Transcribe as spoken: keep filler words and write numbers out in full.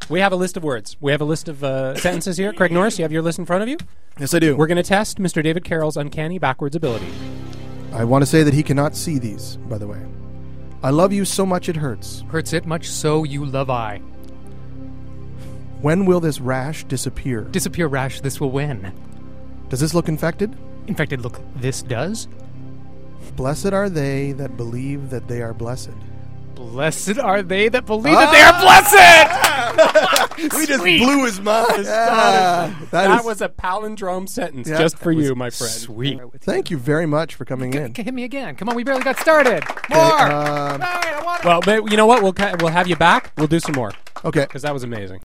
We have a list of words. We have a list of uh, sentences here. Craig Norris, you have your list in front of you? Yes, I do. We're going to test Mister David Carroll's uncanny backwards ability. I want to say that he cannot see these, by the way. I love you so much it hurts. Hurts it much so you love I. When will this rash disappear? Disappear rash, this will win. Does this look infected? Infected look, this does? Blessed are they that believe that they are blessed. Blessed are they that believe ah! that they are blessed! We just blew his mind. Yeah. That, that is, was a palindrome sentence yeah, just for you, my friend. Sweet. Thank you very much for coming G- in. Hit me again. Come on, we barely got started. More! Um, Right, I want Well, but you know what? We'll ca- we'll have you back. We'll do some more okay. because that was amazing.